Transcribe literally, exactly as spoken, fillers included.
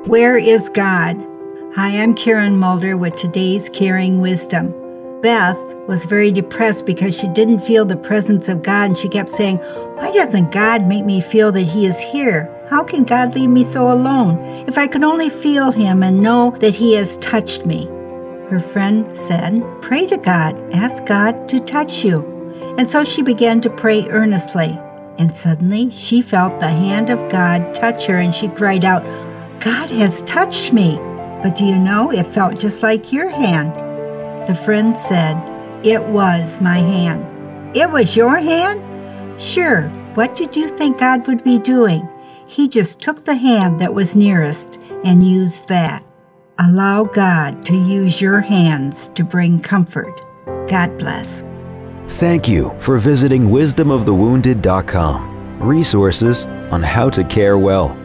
Where is God? Hi, I'm Karen Mulder with today's Caring Wisdom. Beth was very depressed because she didn't feel the presence of God, and she kept saying, "Why doesn't God make me feel that He is here? How can God leave me so alone? If I could only feel Him and know that He has touched me." Her friend said, "Pray to God. Ask God to touch you." And so she began to pray earnestly. And suddenly she felt the hand of God touch her, and she cried out, "God has touched me." But do you know, it felt just like your hand. The friend said, "It was my hand." "It was your hand?" "Sure. What did you think God would be doing? He just took the hand that was nearest and used that." Allow God to use your hands to bring comfort. God bless. Thank you for visiting wisdom of the wounded dot com. Resources on how to care well.